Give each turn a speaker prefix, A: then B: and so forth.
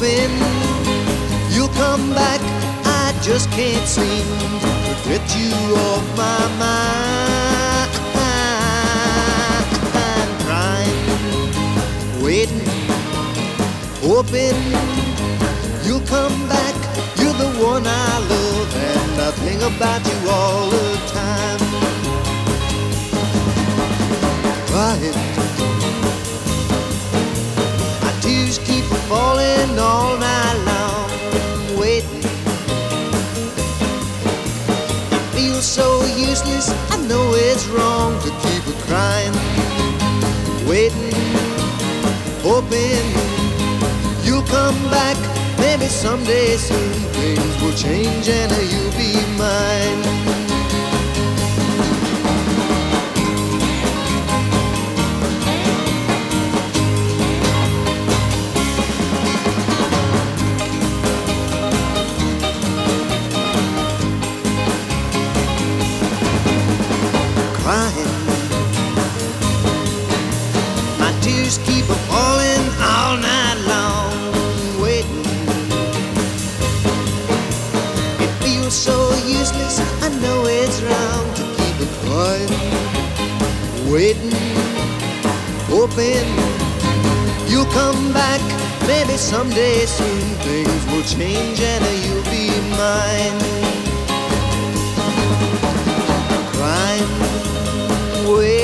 A: hoping you'll come back. I just can't seem to get you off my mind. I'm crying, waiting, hoping you'll come back. You're the one I love, and I think about you all the time. Crying, my tears keep falling all night long. Waiting, it feels so useless. I know it's wrong to keep crying. Waiting, hoping you'll come back. Maybe someday soon things will change and you'll be mine. Crying, my tears keep falling all night long. So useless, I know it's wrong to keep it quiet. Waiting, hoping you'll come back. Maybe someday soon things will change and you'll be mine. Crying, waiting.